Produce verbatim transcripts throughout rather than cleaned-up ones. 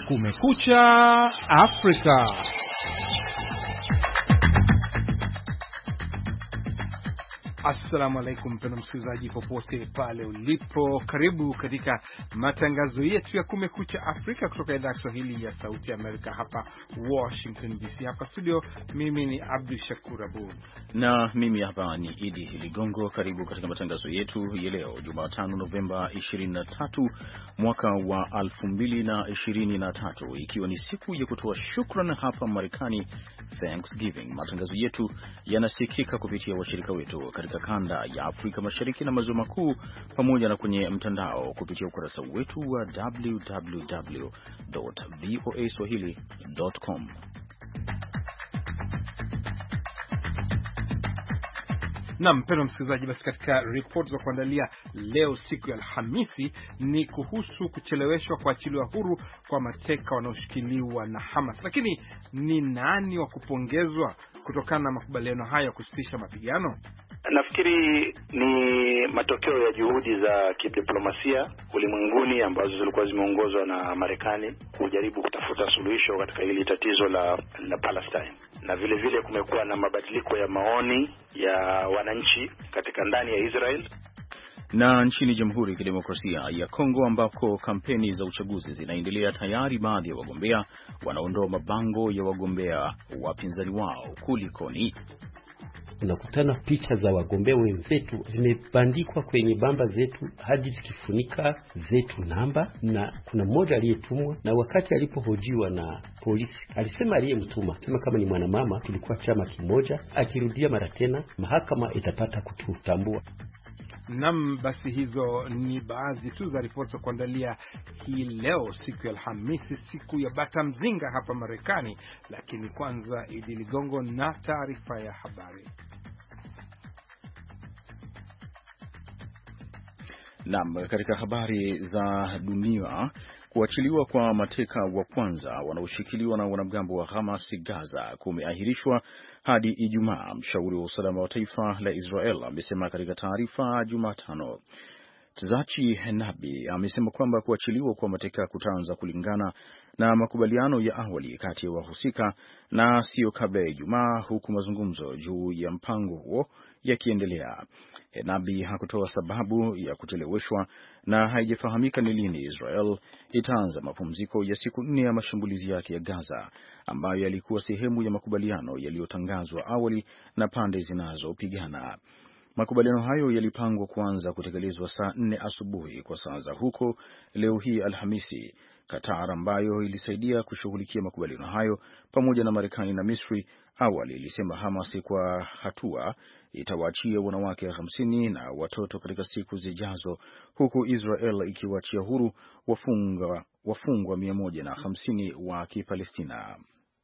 Kumekucha Afrika. Assalamu alaikum mpendwa msikilizaji popote pale ulipo, karibu katika matangazo yetu ya Kumekucha Afrika kutoka idhaa ya Kiswahili ya Sauti ya Amerika hapa Washington D C. Hapa studio mimi ni Abdul Shakur Abud na mimi hapa ni Idi Ligongo. Karibu katika matangazo yetu ya leo Jumatano Novemba ishirini na tatu mwaka wa elfu mbili na ishirini na tatu, ikiwa ni siku ya kutoa shukrani hapa Marekani, Thanksgiving. Matangazo yetu yanasikika kupitia washirika wetu katika kanda ya Afrika Mashariki na Maziwa Makuu, pamoja na kwenye mtandao kupitia ukurasa wetu wa w w w dot v o a swahili dot com. Na mpendwa msikilizaji, basi katika report za kuandalia leo siku ya Alhamisi ni kuhusu kucheleweshwa kuachiliwa huru kwa mateka wanaoshikiliwa na Hamas. Lakini ni nani wa kupongezwa kutokana na makubaliano haya ya kusitisha mapigano? Nafikiri ni matokeo ya juhudi za kidiplomasia ulimwenguni ambazo zilikuwa zimeongozwa na Marekani kujaribu kutafuta suluhisho katika hili tatizo la, la Palestine. Na vile vile kumekuwa na mabadiliko ya maoni ya wananchi katika ndani ya Israel. Na nchini Jamhuri ya Kidemokrasia ya Kongo ambako kampeni za uchaguzi zinaendelea, tayari baadhi ya wagombea wanaondoa mabango ya wagombea wapinzani wao. Kulikoni? Unakutana picha za wagombea wenzetu zimebandikwa kwenye bamba zetu hadi zikifunika zetu namba, na kuna mmoja aliyetumwa, na wakati alipohojiwa na polisi alisema aliyemtuma sema kama ni mwanamama, tulikuwa chama kimoja, akirudia mara tena mahakama itapata kututambua. Nam, basi hizo ni baadhi tu za ripoti za kuandalia hii leo siku ya Alhamisi, siku ya bata mzinga hapa Marekani. Lakini kwanza Idi Ligongo na taarifa ya habari. Naam, katika habari za dunia, kuachiliwa kwa mateka wa kwanza wanaoshikiliwa na wanamgambo wa Hamas Gaza kumeahirishwa hadi Ijumaa, mshauri wa usalama wa taifa la Israel amesema katika taarifa Jumatano. Tzachi Nabi amesema kwamba kuachiliwa kwa mateka kutaanza kulingana na makubaliano ya awali kati ya wahusika na sio kabla ya Ijumaa, huku mazungumzo juu ya mpango huo yakiendelea. Nabi hakutoa sababu ya kucheleweshwa na haijafahamika ni lini Israel itaanza mapumziko ya siku nne ya mashambulizi yake ya Gaza, ambayo yalikuwa sehemu ya makubaliano yaliyotangazwa awali na pande zinazopigana. Makubaliano hayo yalipangwa kuanza kutekelezwa saa nne asubuhi kwa saa za huko leo hii Alhamisi. Qatar, ambayo ilisaidia kushughulikia makubaliano hayo pamoja na Marekani na Misri, awali ilisema Hamas kwa hatua itawaachia wanawake hamsini na watoto katika siku zijazo, huku Israel ikiwaachia huru wafungwa wafungwa mia moja na hamsini wa Kipalestina.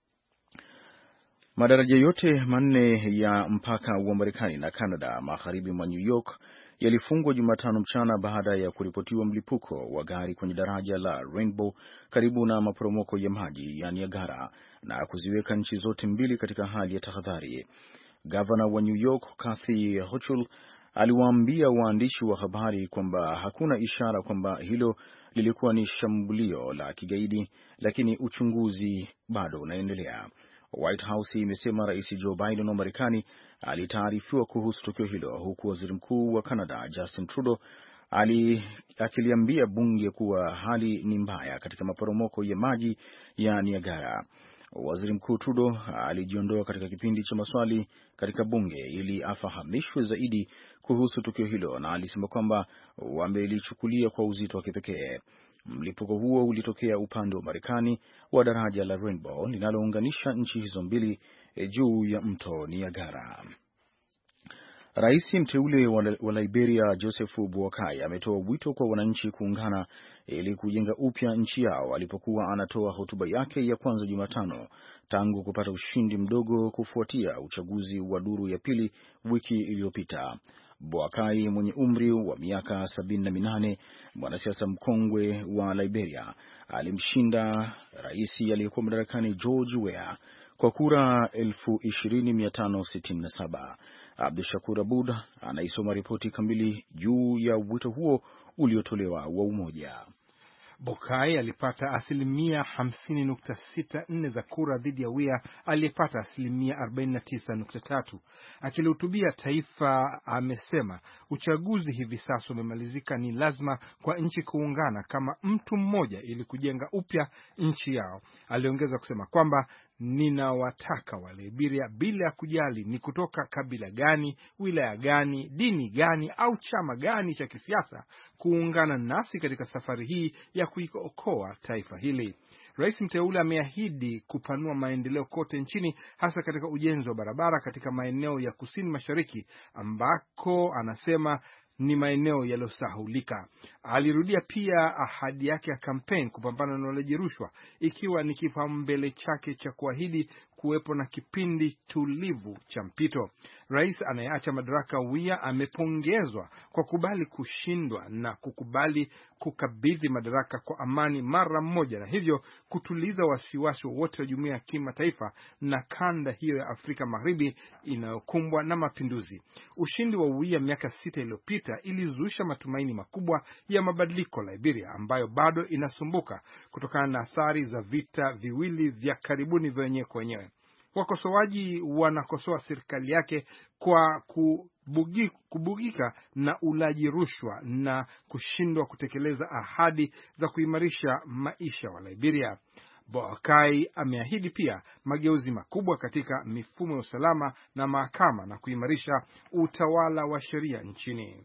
Madaraja yote manne ya mpaka wa Marekani na Canada magharibi mwa New York yalifungwa Jumatano mchana baada ya kuripotiwa mlipuko wa gari kwenye daraja la Rainbow karibu na maporomoko ya maji ya Niagara, na kuziweka nchi zote mbili katika hali ya tahadhari. Gavana wa New York Kathy Hochul aliwaambia waandishi wa habari kwamba hakuna ishara kwamba hilo lilikuwa ni shambulio la kigaidi, lakini uchunguzi bado unaendelea. White House imesema Rais Joe Biden wa Marekani alitaarifiwa kuhusu tukio hilo, huku Waziri Mkuu wa Canada Justin Trudeau ali akiliambia bunge kuwa hali ni mbaya katika maporomoko ya maji ya Niagara. Waziri Mkuu Trudeau alijiondoa katika kipindi cha maswali katika bunge ili afahamishwe zaidi kuhusu tukio hilo, na alisema kwamba wamelichukulia kwa uzito wa kipekee. Mlipuko huo ulitokea upande wa Marekani wa daraja la Rainbow linalounganisha nchi hizo mbili juu ya mto Niagara. Rais mteule wa Liberia Joseph Boakai ametoa wito kwa wananchi kuungana ili kujenga upya nchi yao alipokuwa anatoa hotuba yake ya kwanza Jumatano tangu kupata ushindi mdogo kufuatia uchaguzi wa duru ya pili wiki iliyopita. Boakai mwenye umri wa miaka sabini na minane, mwanasiasa mkongwe wa Liberia, alimshinda rais aliyekuwa madarakani George Weah kwa kura elfu ishirini mia tano sitini na saba. Abdul Shakur Abud anaisoma ripoti kamili juu ya wito huo uliotolewa wa umoja. Bokai alipata asilimia hamsini nukta sita nne za kura dhidi ya Weah aliyepata asilimia arobaini na tisa nukta tatu. Akilihutubia taifa amesema uchaguzi hivi sasa umemalizika, ni lazima kwa nchi kuungana kama mtu mmoja ili kujenga upya nchi yao. Aliongeza kusema kwamba ninawataka wa Liberia bila ya kujali ni kutoka kabila gani, wilaya gani, dini gani au chama gani cha kisiasa kuungana nasi katika safari hii ya kuiokoa taifa hili. Rais mteule ameahidi kupanua maendeleo kote nchini, hasa katika ujenzi wa barabara katika maeneo ya kusini mashariki ambako anasema ni maeneo yaliyosahulika. Alirudia pia ahadi yake ya kampeni kupambana na ulaji rushwa, ikiwa ni kipaumbele chake cha kuahidi kuwepo na kipindi tulivu cha mpito. Rais anayeacha madaraka Weah amepongezwa kwa kubali kushindwa na kukubali kukabidhi madaraka kwa amani mara moja, na hivyo kutuliza wasiwasi wote wa jumuiya ya kimataifa na kanda hiyo ya Afrika Magharibi inayokumbwa na mapinduzi. Ushindi wa Weah miaka sita iliyopita ilizusha matumaini makubwa ya mabadiliko Liberia, ambayo bado inasumbuka kutokana na athari za vita viwili vya karibuni vya wenyewe kwa wenyewe. Wakosoaji wanakosoa serikali yake kwa kubugi, kubugika na ulaji rushwa na kushindwa kutekeleza ahadi za kuimarisha maisha wa Liberia. Boakai ameahidi pia mageuzi makubwa katika mifumo ya usalama na mahakama na kuimarisha utawala wa sheria nchini.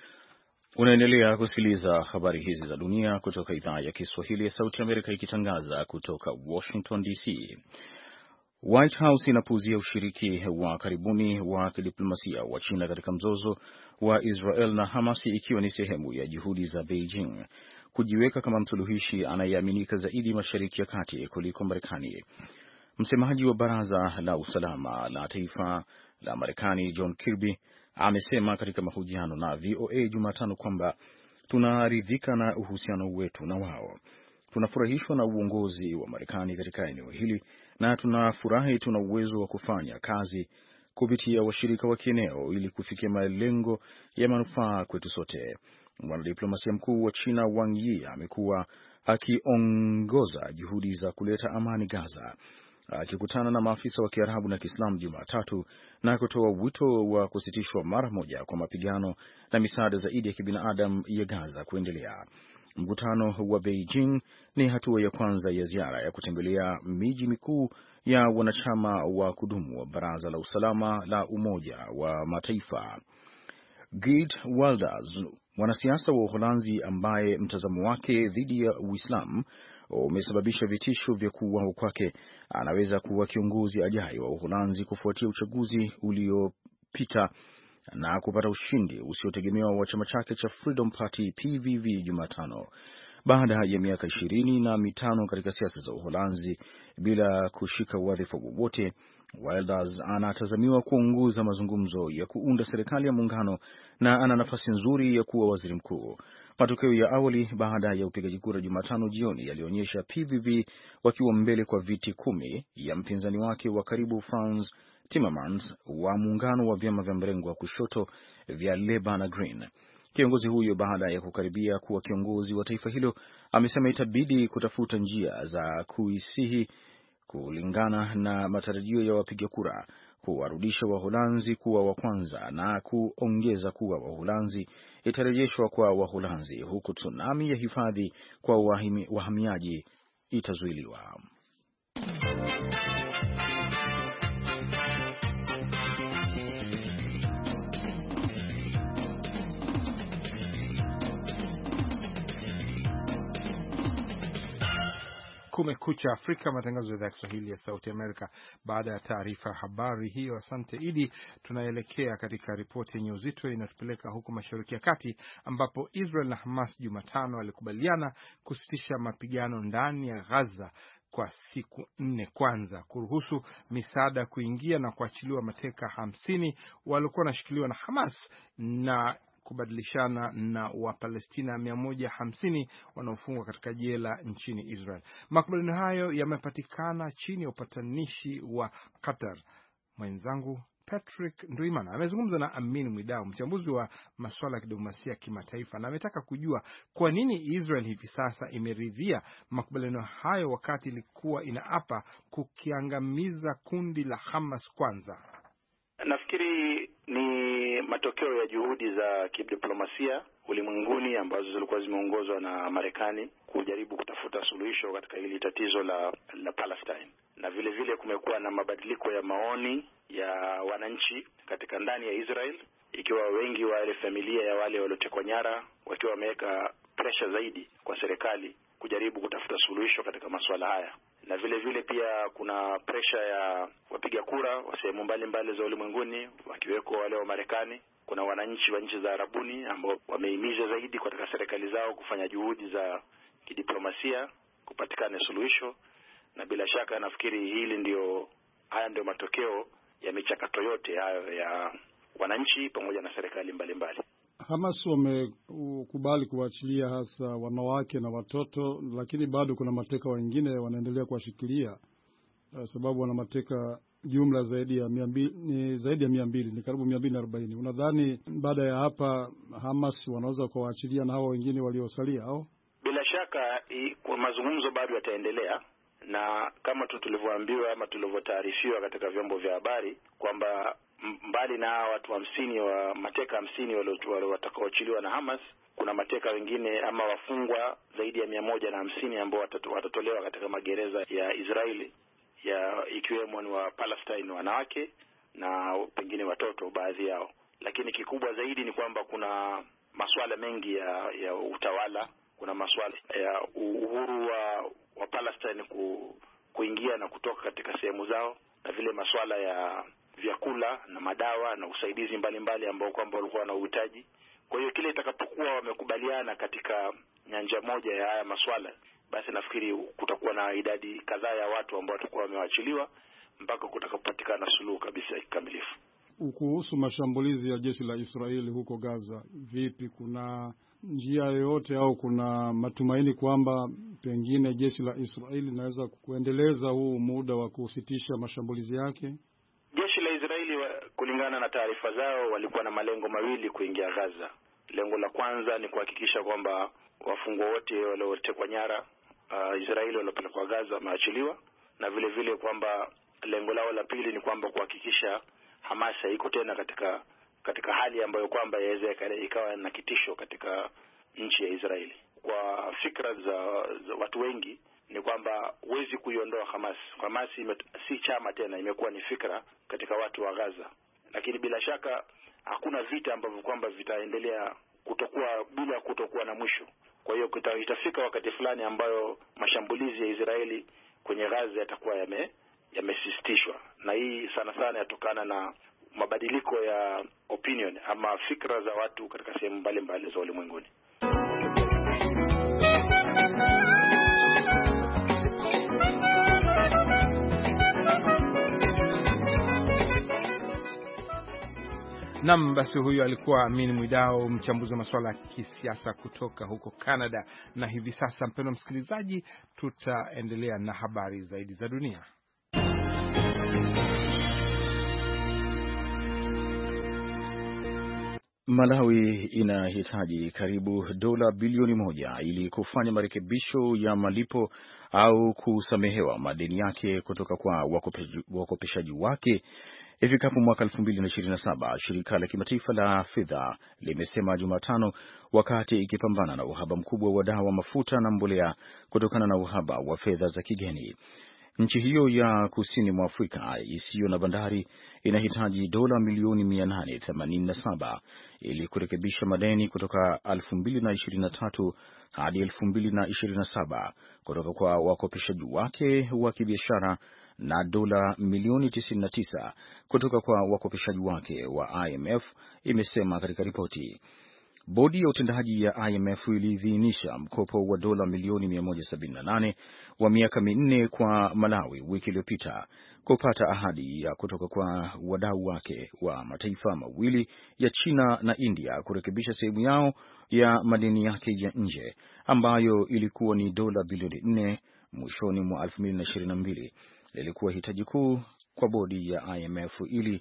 Unaendelea kusikiliza habari hizi za dunia kutoka idhaa ya Kiswahili ya Sauti Amerika ikitangaza kutoka Washington D C. White House inapuuzia ushiriki wa karibuni wa kidiplomasia wa China katika mzozo wa Israel na Hamas, ikiwa ni sehemu ya juhudi za Beijing kujiweka kama msuluhishi anayeaminika zaidi Mashariki ya Kati kuliko Marekani. Msemaji wa Baraza la Usalama la Taifa la Marekani John Kirby amesema katika mahojiano na V O A Jumatano kwamba tunaridhika na uhusiano wetu na wao. Tunafurahishwa na uongozi wa Marekani katika eneo hili na tunafurahi tuna uwezo wa kufanya kazi kupitia washirika wa kieneo ili kufikia malengo ya manufaa kwetu sote. Mwanadiplomasia mkuu wa China Wang Yi amekuwa akiongoza juhudi za kuleta amani Gaza, akikutana na maafisa wa Kiarabu na Kiislamu Jumatatu na kutoa wito wa kusitishwa mara moja kwa mapigano na misaada zaidi ya kibinadamu ya Gaza kuendelea. Mkutano wa Beijing ni hatua ya kwanza ya ziara ya kutembelea miji mikuu ya wanachama wa kudumu wa Baraza la Usalama la Umoja wa Mataifa. Geert Wilders, mwanasiasa wa Uholanzi ambaye mtazamo wake dhidi ya Uislamu umesababisha vitisho vya kuuawa kwake, anaweza kuwa kiongozi ajaye wa Uholanzi kufuatia uchaguzi uliopita na kupata ushindi usiotegemewa wa chama chake cha Freedom Party P V V Jumatano. Baada ya miaka ishirini na mitano katika siasa za Uholanzi bila kushika wadhifa wowote, Wilders anatazamiwa kuongoza mazungumzo ya kuunda serikali ya muungano na ana nafasi nzuri ya kuwa waziri mkuu. Matokeo ya awali baada ya upigaji kura Jumatano jioni yalionyesha P V V wakiwa mbele kwa viti kumi ya mpinzani wake wa karibu Frans Timmermans wa muungano wa vyama vya mrengo wa kushoto vya Labour na Green. Kiongozi huyo, baada ya kukaribia kuwa kiongozi wa taifa hilo, amesema itabidi kutafuta njia za kuisihi kulingana na matarajio ya wapiga kura, kuwarudisha Waholanzi kuwa wa kwanza na kuongeza kuwa Waholanzi itarejeshwa kwa Waholanzi, huku tsunami ya hifadhi kwa wahamiaji itazuiliwa. Kumekucha Afrika, matangazo ya idhaa ya Kiswahili ya Sauti Amerika. Baada ya taarifa habari hiyo, asante Idi, tunaelekea katika ripoti yenye uzito inatupeleka huko Mashariki ya Kati, ambapo Israel na Hamas Jumatano walikubaliana kusitisha mapigano ndani ya Gaza kwa siku nne, kwanza kuruhusu misaada kuingia na kuachiliwa mateka hamsini waliokuwa wanashikiliwa na Hamas na kubadilishana na Wapalestina mia moja hamsini wanaofungwa katika jela nchini Israel. Makubaliano hayo yamepatikana chini ya upatanishi wa Qatar. Mwenzangu Patrick Ndwimana amezungumza na Amin Mwidau, mchambuzi wa masuala ya kidiplomasia ya kimataifa, na ametaka kujua kwa nini Israel hivi sasa imeridhia makubaliano hayo wakati ilikuwa inaapa kukiangamiza kundi la Hamas kwanza. Nafikiri ni matokeo ya juhudi za kidiplomasia ulimwenguni ambazo zilikuwa zimeongozwa na Marekani kujaribu kutafuta suluhisho katika hili tatizo la la Palestine. Na vile vile kumekuwa na mabadiliko ya maoni ya wananchi katika ndani ya Israel, ikiwa wengi wa ile familia ya wale waliotekwa nyara wakiwa wameweka pressure zaidi kwa serikali kujaribu kutafuta suluhisho katika masuala haya. Na vile vile pia kuna pressure ya wapiga kura wa sehemu mbalimbali za ulimwenguni, wakiweko wale wa Marekani. Kuna wananchi wa nchi za Arabuni ambao wamehimiza zaidi katika serikali zao kufanya juhudi za kidiplomasia kupatikana suluhisho, na bila shaka nafikiri hili ndio haya ndio matokeo ya michakato yote hayo ya wananchi pamoja na serikali mbalimbali. Hamas wamekubali kuachilia hasa wanawake na watoto, lakini bado kuna mateka wengine wanaendelea kuwashikilia, sababu wana mateka jumla zaidi ya mia mbili, ni zaidi ya mia mbili, ni karibu mia mbili na arobaini. Unadhani baada ya hapa Hamas wanaweza kuwaachilia na hao wengine waliosalia au? Bila shaka kwa mazungumzo bado yataendelea, na kama tu tulivyoambiwa ama tulivyotaarifiwa katika vyombo vya habari kwamba mbali na watu hamsini wa mateka hamsini wale watakaoachiliwa na Hamas, kuna mateka wengine ama wafungwa zaidi ya mia moja na hamsini ambao watatolewa katika magereza ya Israeli, ya ikiwemo ni wa Palestine wanawake na pengine watoto baadhi yao. Lakini kikubwa zaidi ni kwamba kuna masuala mengi ya ya utawala, kuna masuala ya uhuru wa wa Palestine ku, kuingia na kutoka katika sehemu zao, na vile masuala ya vyakula na madawa na usaidizi mbalimbali ambao kwamba walikuwa na uhitaji. Kwa hiyo kile itakapokuwa wamekubaliana katika nyanja moja ya haya masuala, basi nafikiri kutakuwa na idadi kadhaa ya watu ambao watakuwa wameachiliwa mpaka kutakapopatikana suluhu kabisa kikamilifu. Kuhusu mashambulizi ya jeshi la Israeli huko Gaza, vipi, kuna njia yoyote au kuna matumaini kwamba pengine jeshi la Israeli linaweza kuendeleza huu muda wa kusitisha mashambulizi yake? Jeshi la Israeli kulingana na taarifa zao walikuwa na malengo mawili kuingia Gaza. Lengo la kwanza ni kuhakikisha kwamba wafungwa wote waliotekwa nyara uh, Israeli waliopelekwa Gaza wameachiliwa, na vile vile kwamba lengo lao la pili ni kwamba kuhakikisha Hamas iko tena katika katika hali ambayo kwamba yaweza ikawa na kitisho katika nchi ya Israeli. Kwa fikra za, za watu wengi ni kwamba huwezi kuiondoa Hamas. Hamas si chama tena, imekuwa ni fikra katika watu wa Gaza. Lakini bila shaka hakuna vita ambavyo kwamba vitaendelea kutokuwa bila kutokuwa na mwisho. Kwa hiyo itafika wakati fulani ambayo mashambulizi ya Israeli kwenye Gaza yatakuwa yame yamesisitishwa, na hii sana sana yatokana na mabadiliko ya opinion ama fikra za watu katika sehemu mbalimbali za ulimwenguni. Nam, basi huyu alikuwa Amin Mwidau, mchambuzi wa masuala ya kisiasa kutoka huko Canada. Na hivi sasa, mpendwa msikilizaji, tutaendelea na habari zaidi za dunia. Malawi inahitaji karibu dola bilioni moja ili kufanya marekebisho ya malipo au kusamehewa madeni yake kutoka kwa wakopeshaji wake ifikapo mwaka elfu mbili na ishirini na saba, shirika la kimataifa la fedha limesema Jumatano, wakati ikipambana na uhaba mkubwa wa dawa, mafuta na mbolea kutokana na uhaba wa fedha za kigeni. Nchi hiyo ya kusini mwa Afrika isiyo na bandari inahitaji dola milioni mia nane themanini na saba ili kurekebisha madeni kutoka elfu mbili na ishirini na tatu hadi elfu mbili na ishirini na saba kutoka kwa wakopeshaji wake wa kibiashara na dola milioni tisini na tisa kutoka kwa wakopeshaji wake wa I M F, imesema katika ripoti. Bodi ya utendaji ya I M F iliidhinisha mkopo wa dola milioni mia moja sabini na nane wa miaka minne kwa Malawi wiki iliyopita kupata ahadi ya kutoka kwa wadau wake wa mataifa mawili ya China na India kurekebisha sehemu yao ya madeni yake ya nje ambayo ilikuwa ni dola bilioni nne mwishoni mwa elfu mbili na ishirini na mbili. Lilikuwa hitaji kuu kwa bodi ya I M F ili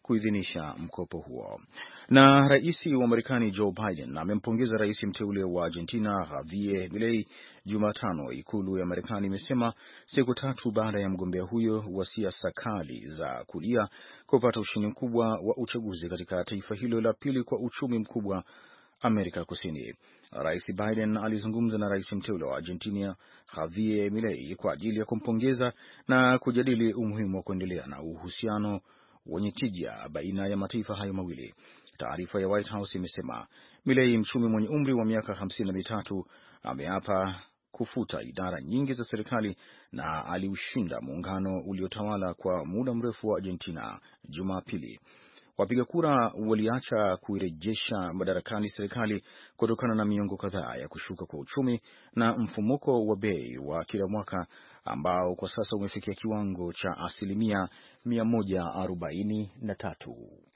kuidhinisha mkopo huo. Na rais wa Marekani Joe Biden amempongeza rais mteule wa Argentina Javier Milei Jumatano. Ikulu ya Marekani imesema siku tatu baada ya mgombea huyo wa siasa kali za kulia kupata ushindi mkubwa wa uchaguzi katika taifa hilo la pili kwa uchumi mkubwa Amerika Kusini. Rais Biden alizungumza na rais mteule wa Argentina Javier Milei kwa ajili ya kumpongeza na kujadili umuhimu wa kuendelea na uhusiano wenye tija baina ya mataifa hayo mawili. Taarifa ya White House imesema Milei, mchumi mwenye umri wa miaka hamsini na mitatu, ameapa kufuta idara nyingi za serikali na aliushinda muungano uliotawala kwa muda mrefu wa Argentina Jumapili. Wapiga kura waliacha kuirejesha madarakani serikali kutokana na miongo kadhaa ya kushuka kwa uchumi na mfumuko wa bei wa kila mwaka ambao kwa sasa umefikia kiwango cha asilimia mia moja arobaini na tatu.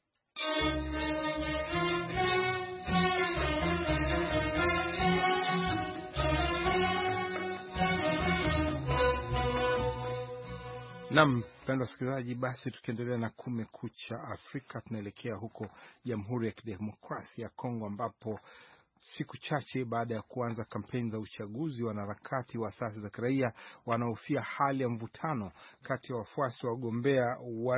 Naam, mpendwa wasikilizaji, basi tukiendelea na Kumekucha Afrika, tunaelekea huko Jamhuri ya Kidemokrasia ya Kongo ambapo siku chache baada ya kuanza kampeni za uchaguzi, wanaharakati wa asasi za kiraia wanahofia hali ya mvutano kati ya wafuasi wa wagombea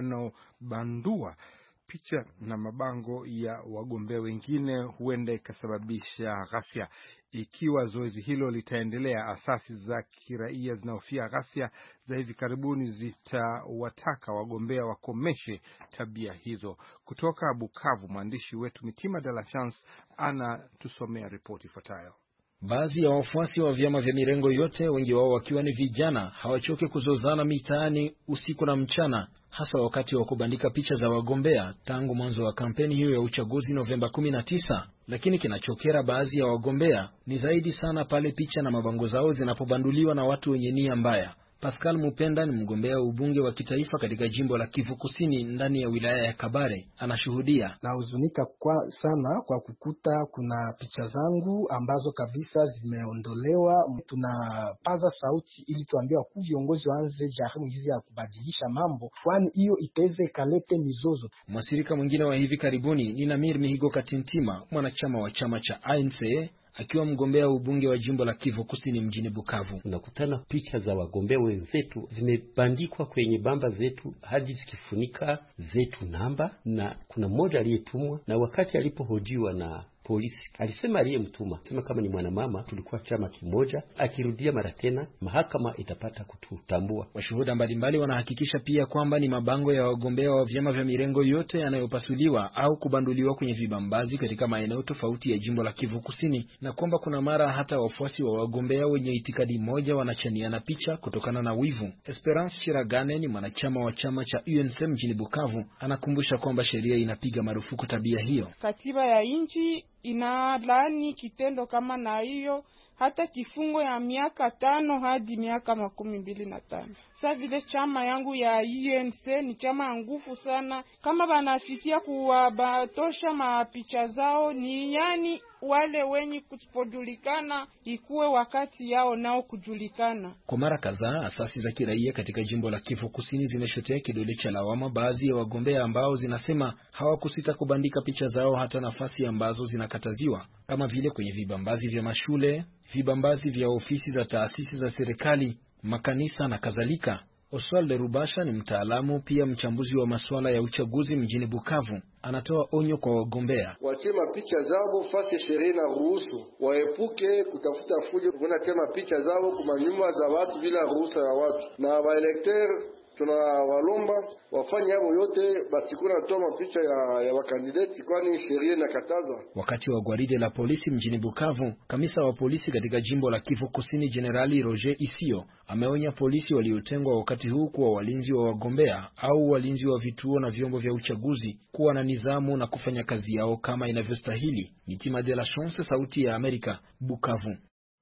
wanaobandua picha na mabango ya wagombea wengine huenda ikasababisha ghasia. Ikiwa zoezi hilo litaendelea, asasi za kiraia zinahofia ghasia za hivi karibuni zitawataka wagombea wakomeshe tabia hizo. Kutoka Bukavu, mwandishi wetu Mitima de la Chance anatusomea ripoti ifuatayo. Baadhi ya wafuasi wa vyama vya mirengo yote, wengi wao wakiwa ni vijana, hawachoke kuzozana mitaani usiku na mchana, hasa wakati wa kubandika picha za wagombea tangu mwanzo wa kampeni hiyo ya uchaguzi Novemba kumi na tisa. Lakini kinachokera baadhi ya wagombea ni zaidi sana pale picha na mabango zao zinapobanduliwa na watu wenye nia mbaya. Pascal Mupenda ni mgombea ubunge wa kitaifa katika jimbo la Kivu Kusini ndani ya wilaya ya Kabare. Anashuhudia: na huzunika kwa sana kwa kukuta kuna picha zangu ambazo kabisa zimeondolewa. Tunapaza sauti ili tuambie wakuu viongozi waanze jaribu hizi ya kubadilisha mambo, kwani hiyo itaweza kalete mizozo. Mwasirika mwingine wa hivi karibuni ni Namir Mihigo Katintima, mwanachama wa chama cha A N C, akiwa mgombea ubunge wa jimbo la Kivu Kusini mjini Bukavu. Unakutana picha za wagombea wenzetu zimebandikwa kwenye bamba zetu hadi zikifunika zetu namba, na kuna mmoja aliyetumwa, na wakati alipohojiwa na polisi alisema aliyemtuma sema kama ni mwanamama, tulikuwa chama kimoja, akirudia mara tena mahakama itapata kututambua. Washuhuda mbalimbali wanahakikisha pia kwamba ni mabango ya wagombea wa vyama vya mirengo yote yanayopasuliwa au kubanduliwa kwenye vibambazi katika maeneo tofauti ya jimbo la Kivu Kusini, na kwamba kuna mara hata wafuasi wa wagombea wenye itikadi moja wanachaniana picha kutokana na wivu. Esperance Chiragane ni mwanachama wa chama cha U N C mjini Bukavu, anakumbusha kwamba sheria inapiga marufuku tabia hiyo. Katiba ya nchi inalaani kitendo kama na hiyo, hata kifungo ya miaka tano hadi miaka makumi mbili na tano. Sasa vile chama yangu ya U N C ni chama ya nguvu sana, kama banafikia kuwabatosha mapicha zao, ni yani wale wenye kusipojulikana ikuwe wakati yao nao kujulikana. Kwa mara kadhaa, asasi za kiraia katika jimbo la Kivu Kusini zimeshotea kidole cha lawama baadhi ya wagombea ambao zinasema hawakusita kubandika picha zao hata nafasi ambazo zinakataziwa, kama vile kwenye vibambazi vya mashule, vibambazi vya ofisi za taasisi za serikali, makanisa na kadhalika. Oswald Rubasha ni mtaalamu pia mchambuzi wa masuala ya uchaguzi mjini Bukavu. Anatoa onyo kwa wagombea: watema picha zao fasi sheria na ruhusu, waepuke kutafuta fujo kuna tema picha zao kwa nyumba za watu bila ruhusa ya watu, na waelekteur tunawalomba wafanye hapo yote basi kuna toa picha ya, ya wakandidati, kwani sheria inakataza. Wakati wa gwaride la polisi mjini Bukavu, kamisa wa polisi katika jimbo la Kivu Kusini Generali Roger Isio ameonya polisi waliotengwa wakati huu kuwa walinzi wa wagombea au walinzi wa vituo na vyombo vya uchaguzi kuwa na nidhamu na kufanya kazi yao kama inavyostahili. Mitima de la Chance, Sauti ya Amerika, Bukavu.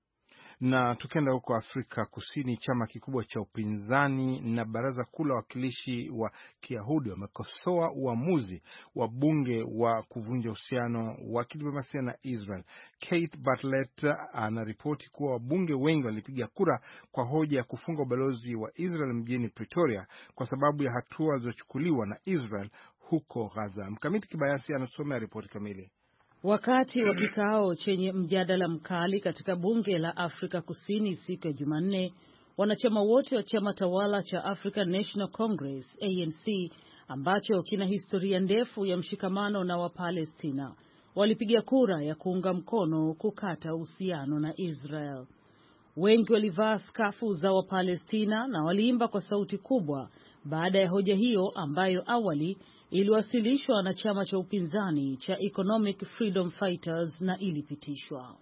Na tukenda huko Afrika Kusini, chama kikubwa cha upinzani na baraza kuu la wakilishi wa Kiyahudi wamekosoa uamuzi wa bunge wa kuvunja uhusiano wa kidiplomasia na Israel. Kate Bartlett anaripoti kuwa wabunge wengi walipiga kura kwa hoja ya kufunga ubalozi wa Israel mjini Pretoria kwa sababu ya hatua zilizochukuliwa na Israel huko Gaza. Mkamiti Kibayasi anasomea ripoti kamili. Wakati wa kikao chenye mjadala mkali katika bunge la Afrika Kusini siku ya Jumanne, wanachama wote wa chama tawala cha African National Congress A N C ambacho kina historia ndefu ya mshikamano na Wapalestina walipiga kura ya kuunga mkono kukata uhusiano na Israel. Wengi walivaa skafu za Wapalestina na waliimba kwa sauti kubwa baada ya hoja hiyo ambayo awali iliwasilishwa na chama cha upinzani cha Economic Freedom Fighters na ilipitishwa.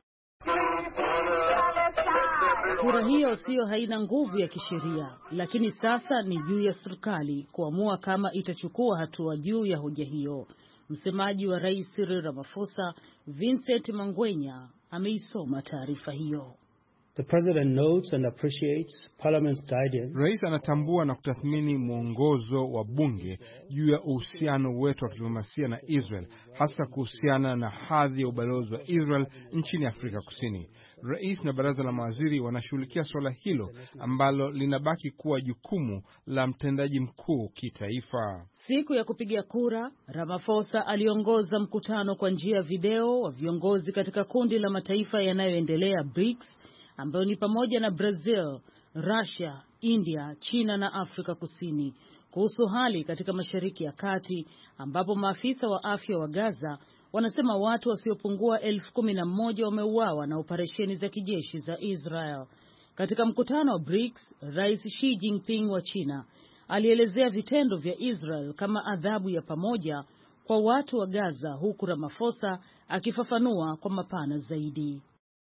Kura hiyo siyo haina nguvu ya kisheria, lakini sasa ni juu ya serikali kuamua kama itachukua hatua juu ya hoja hiyo. Msemaji wa Rais Cyril Ramaphosa, Vincent Mangwenya, ameisoma taarifa hiyo. The President notes and appreciates Parliament's guidance. Rais anatambua na kutathmini mwongozo wa bunge juu ya uhusiano wetu wa diplomasia na Israel, hasa kuhusiana na hadhi ya ubalozi wa Israel nchini Afrika Kusini. Rais na baraza la mawaziri wanashughulikia swala hilo ambalo linabaki kuwa jukumu la mtendaji mkuu kitaifa. Siku ya kupiga kura, Ramaphosa aliongoza mkutano kwa njia ya video wa viongozi katika kundi la mataifa yanayoendelea B R I C S, ambayo ni pamoja na Brazil, Russia, India, China na Afrika Kusini, kuhusu hali katika Mashariki ya Kati, ambapo maafisa wa afya wa Gaza wanasema watu wasiopungua elfu kumi na moja wameuawa na operesheni za kijeshi za Israel. Katika mkutano wa B R I C S, Rais Xi Jinping wa China alielezea vitendo vya Israel kama adhabu ya pamoja kwa watu wa Gaza, huku Ramaphosa akifafanua kwa mapana zaidi.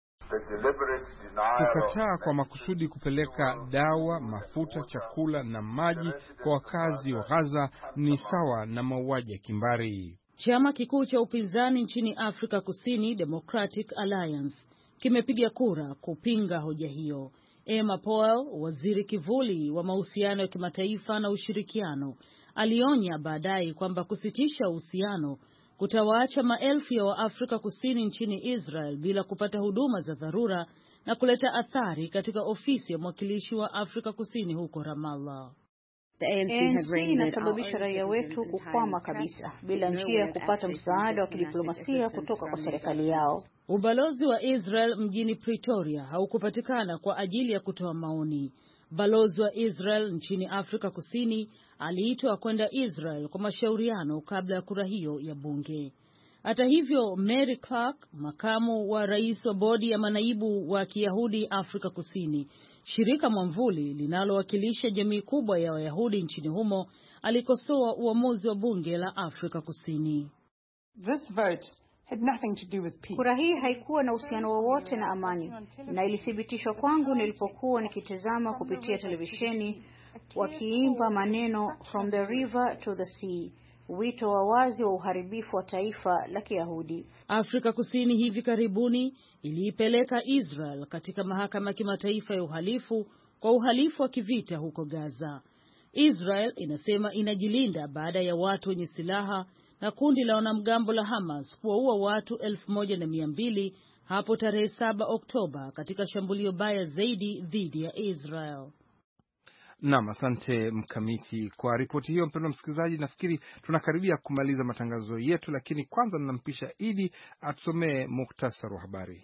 Kukataa kwa makusudi kupeleka dawa, mafuta, chakula na maji kwa wakazi wa Gaza ni sawa na mauaji ya kimbari. Chama kikuu cha upinzani nchini Afrika Kusini, Democratic Alliance, kimepiga kura kupinga hoja hiyo. Emma Powell, waziri kivuli wa mahusiano ya kimataifa na ushirikiano, alionya baadaye kwamba kusitisha uhusiano kutawaacha maelfu ya Waafrika Kusini nchini Israel bila kupata huduma za dharura na kuleta athari katika ofisi ya mwakilishi wa Afrika Kusini huko Ramallah. A N C inasababisha raia wetu kukwama kabisa bila njia ya kupata msaada wa kidiplomasia kutoka kwa serikali yao. Ubalozi wa Israel mjini Pretoria haukupatikana kwa ajili ya kutoa maoni. Balozi wa Israel nchini Afrika Kusini aliitwa kwenda Israel kwa mashauriano kabla ya kura hiyo ya bunge. Hata hivyo, Mary Clark, makamu wa rais wa bodi ya manaibu wa Kiyahudi Afrika Kusini, shirika mwamvuli linalowakilisha jamii kubwa ya Wayahudi nchini humo, alikosoa uamuzi wa bunge la Afrika Kusini. This vote had nothing to do with peace. Kura hii haikuwa na uhusiano wowote na amani, na ilithibitishwa kwangu nilipokuwa nikitazama kupitia televisheni wakiimba maneno from the river to the sea, wito wa wazi wa uharibifu wa taifa la Kiyahudi. Afrika Kusini hivi karibuni iliipeleka Israel katika mahakama ya kimataifa ya uhalifu kwa uhalifu wa kivita huko Gaza. Israel inasema inajilinda baada ya watu wenye silaha na kundi la wanamgambo la Hamas kuwaua watu elfu moja na mia mbili hapo tarehe saba Oktoba katika shambulio baya zaidi dhidi ya Israel. Naam, asante Mkamiti kwa ripoti hiyo. Mpendwa msikilizaji, nafikiri tunakaribia kumaliza matangazo yetu, lakini kwanza ninampisha Idi atusomee muhtasari wa habari.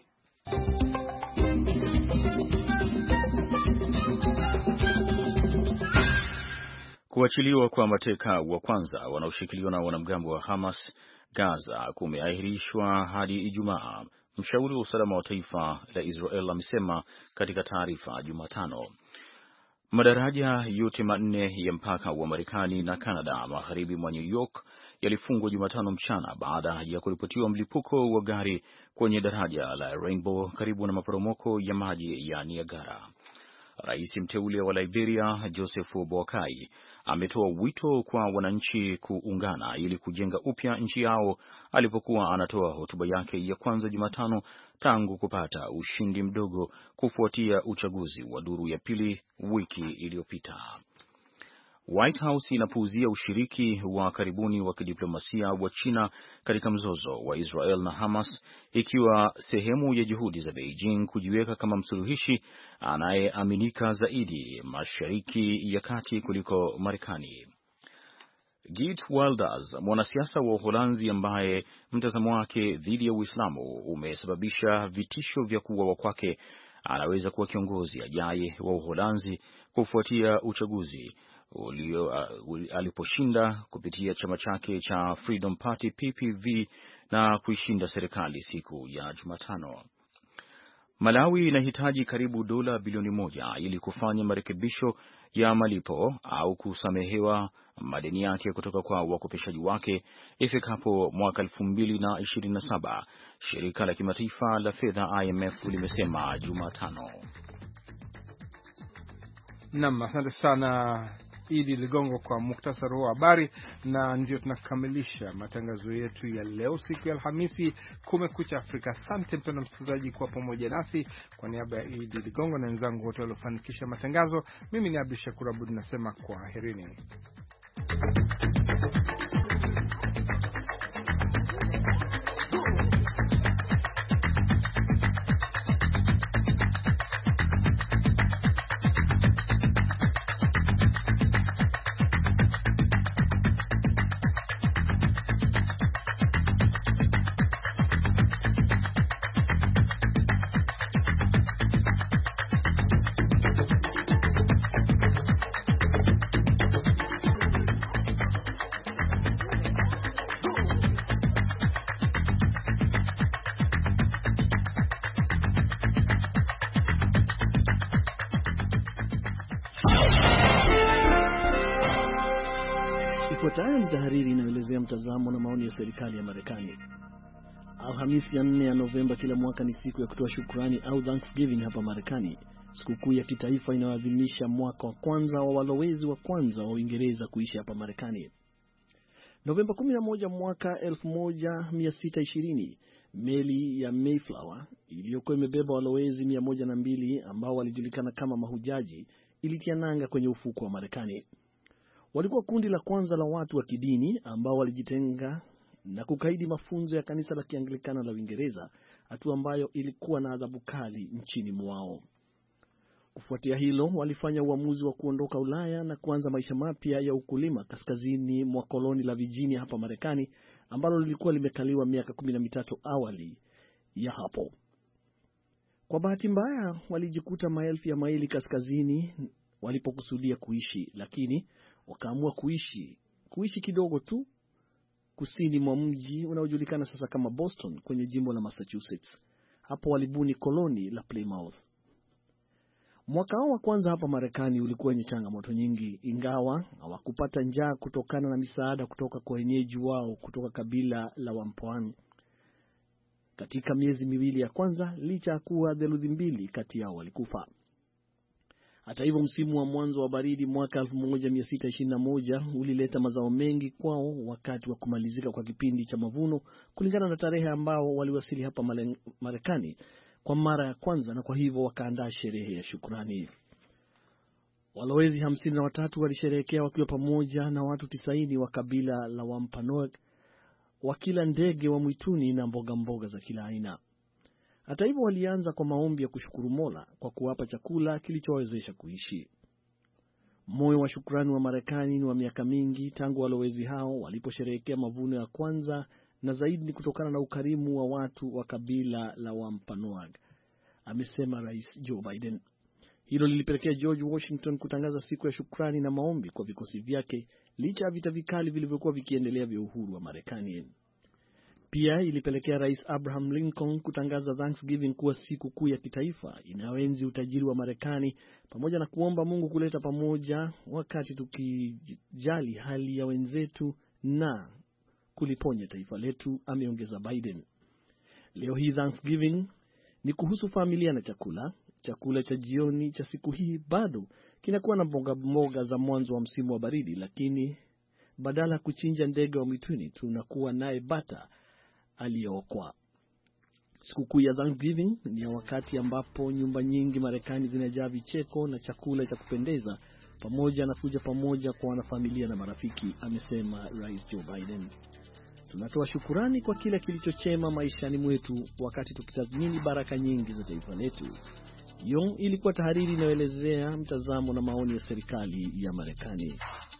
Kuachiliwa kwa mateka wa kwanza wanaoshikiliwa na wanamgambo wa Hamas Gaza kumeahirishwa hadi Ijumaa, mshauri wa usalama wa taifa la Israel amesema katika taarifa Jumatano. Madaraja yote manne ya mpaka wa Marekani na Canada magharibi mwa New York yalifungwa Jumatano mchana baada ya kuripotiwa mlipuko wa gari kwenye daraja la Rainbow karibu na maporomoko ya maji ya Niagara. Rais mteule wa Liberia Joseph Boakai ametoa wito kwa wananchi kuungana ili kujenga upya nchi yao alipokuwa anatoa hotuba yake ya kwanza Jumatano tangu kupata ushindi mdogo kufuatia uchaguzi wa duru ya pili wiki iliyopita. White House inapuuzia ushiriki wa karibuni wa kidiplomasia wa China katika mzozo wa Israel na Hamas, ikiwa sehemu ya juhudi za Beijing kujiweka kama msuluhishi anayeaminika zaidi Mashariki ya Kati kuliko Marekani. Geert Wilders, mwanasiasa wa Uholanzi ambaye mtazamo wake dhidi ya Uislamu umesababisha vitisho vya kuuawa kwake, anaweza kuwa kiongozi ajaye wa Uholanzi kufuatia uchaguzi ulio uh, aliposhinda kupitia chama chake cha Freedom Party P P V na kuishinda serikali siku ya Jumatano. Malawi inahitaji karibu dola bilioni moja ili kufanya marekebisho ya malipo au kusamehewa madeni yake kutoka kwa wakopeshaji wake ifikapo mwaka elfu mbili na ishirini na saba, shirika la kimataifa la fedha I M F limesema Jumatano. Naam, asante sana Idi Ligongo kwa muktasari wa habari, na ndio tunakamilisha matangazo yetu ya leo siku ya Alhamisi, Kumekucha Afrika. Asante mpendwa msikilizaji kwa pamoja nasi. Kwa niaba ya Idi Ligongo na wenzangu wote waliofanikisha matangazo, mimi ni Abdul Shakur Abud nasema kwaherini. Ifuatayo ni tahariri inaelezea mtazamo na maoni ya serikali ya Marekani. Alhamisi ya nne ya Novemba kila mwaka ni siku ya kutoa shukrani au Thanksgiving hapa Marekani, sikukuu ya kitaifa inayoadhimisha mwaka wa kwanza wa walowezi wa kwanza wa Uingereza kuishi hapa Marekani. Novemba kumi na moja mwaka elfu moja mia sita ishirini, meli ya Mayflower iliyokuwa imebeba walowezi mia moja na mbili ambao walijulikana kama mahujaji ilitia nanga kwenye ufuko wa Marekani. Walikuwa kundi la kwanza la watu wa kidini ambao walijitenga na kukaidi mafunzo ya kanisa la Kianglikana la Uingereza, hatua ambayo ilikuwa na adhabu kali nchini mwao. Kufuatia hilo, walifanya uamuzi wa kuondoka Ulaya na kuanza maisha mapya ya ukulima kaskazini mwa koloni la Virginia hapa Marekani, ambalo lilikuwa limekaliwa miaka kumi na mitatu awali ya hapo. Kwa bahati mbaya, walijikuta maelfu ya maili kaskazini walipokusudia kuishi, lakini wakaamua kuishi kuishi kidogo tu kusini mwa mji unaojulikana sasa kama Boston kwenye jimbo la Massachusetts. Hapo walibuni koloni la Plymouth. Mwaka wa kwanza hapa Marekani ulikuwa wenye changamoto nyingi, ingawa hawakupata njaa kutokana na misaada kutoka kwa wenyeji wao kutoka kabila la Wampwani. Katika miezi miwili ya kwanza, licha ya kuwa theluthi mbili kati yao walikufa. Hata hivyo, msimu wa mwanzo wa baridi mwaka elfu moja mia sita ishirini na moja ulileta mazao mengi kwao wakati wa kumalizika kwa kipindi cha mavuno, kulingana na tarehe ambao waliwasili hapa Marekani kwa mara ya kwanza, na kwa hivyo wakaandaa sherehe ya shukrani. Walowezi hamsini na watatu walisherehekea wakiwa pamoja na watu tisaini wa kabila la Wampanoag, wakila ndege wa mwituni na mboga mboga za kila aina. Hata hivyo, walianza kwa maombi ya kushukuru Mola kwa kuwapa chakula kilichowawezesha kuishi. Moyo wa shukrani wa Marekani ni wa miaka mingi tangu walowezi hao waliposherehekea mavuno ya kwanza, na zaidi ni kutokana na ukarimu wa watu wa kabila la Wampanoag, amesema Rais Joe Biden. Hilo lilipelekea George Washington kutangaza siku ya shukrani na maombi kwa vikosi vyake, licha ya vita vikali vilivyokuwa vikiendelea vya uhuru wa Marekani. Pia ilipelekea Rais Abraham Lincoln kutangaza Thanksgiving kuwa siku kuu ya kitaifa inayoenzi utajiri wa Marekani, pamoja na kuomba Mungu kuleta pamoja wakati tukijali hali ya wenzetu na kuliponya taifa letu, ameongeza Biden. Leo hii Thanksgiving ni kuhusu familia na chakula. Chakula cha jioni cha siku hii bado kinakuwa na mboga mboga za mwanzo wa msimu wa baridi, lakini badala ya kuchinja ndege wa mwituni tunakuwa naye bata aliyeokwa. Sikukuu ya Thanksgiving ni ya wakati ambapo nyumba nyingi Marekani zinajaa vicheko na chakula cha kupendeza, pamoja na kuja pamoja kwa wanafamilia na marafiki, amesema Rais Joe Biden. Tunatoa shukurani kwa kila kilichochema maishani mwetu wakati tukitathmini baraka nyingi za taifa letu. Hiyo ilikuwa tahariri inayoelezea mtazamo na maoni ya serikali ya Marekani.